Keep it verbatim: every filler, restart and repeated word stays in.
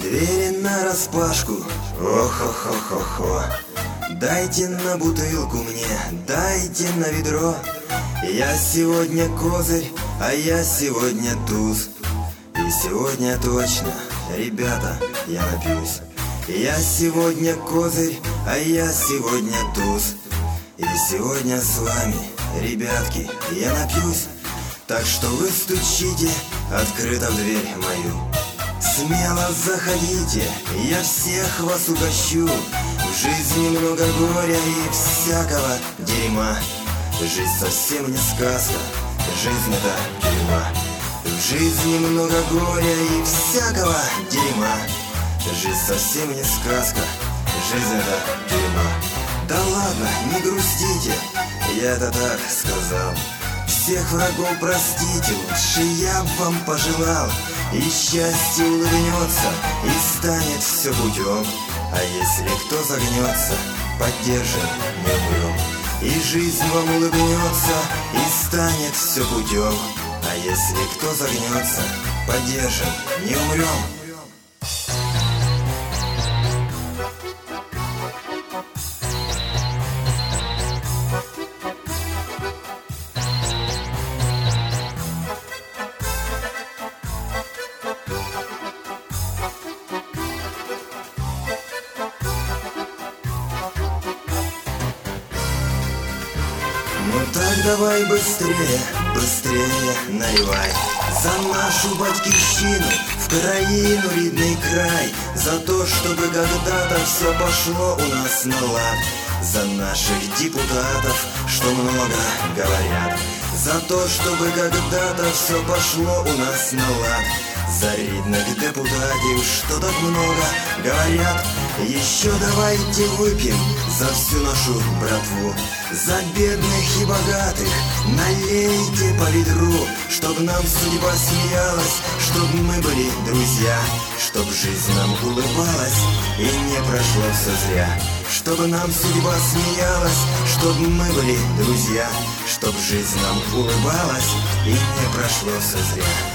Двери нараспашку, ох-хо-хо-хо-хо. Дайте на бутылку мне, дайте на ведро. Я сегодня козырь, а я сегодня туз. И сегодня точно, ребята, я напьюсь. Я сегодня козырь, а я сегодня туз. И сегодня с вами, ребятки, я напьюсь. Так что вы стучите открыто в дверь мою. Смело заходите, я всех вас угощу. В жизни много горя и всякого дерьма. Жизнь совсем не сказка, жизнь это тюрьма. В жизни много горя и всякого дерьма. Жизнь совсем не сказка, жизнь это тюрьма. Да ладно, не грустите, я это так сказал. Всех врагов простите, лучше я б вам пожелал. И счастье улыбнется, и станет все путем. А если кто загнется, поддержим, не умрем. И жизнь вам улыбнется, и станет все путем. А если кто загнется, поддержим, не умрем. Ну так давай быстрее, быстрее наливай за нашу батьківщину, в країну, рідний край. За то, чтобы когда-то все пошло у нас на лад. За наших депутатов, что много говорят. За то, чтобы когда-то все пошло у нас на лад. За рідних депутатів, что так много говорят. Еще давайте выпьем за всю нашу братву. За бедных и богатых налейте по ведру. Чтоб нам судьба смеялась, чтоб мы были друзья. Чтоб жизнь нам улыбалась и не прошло все зря. Чтобы нам судьба смеялась, чтоб мы были друзья. Чтоб жизнь нам улыбалась и не прошло все зря.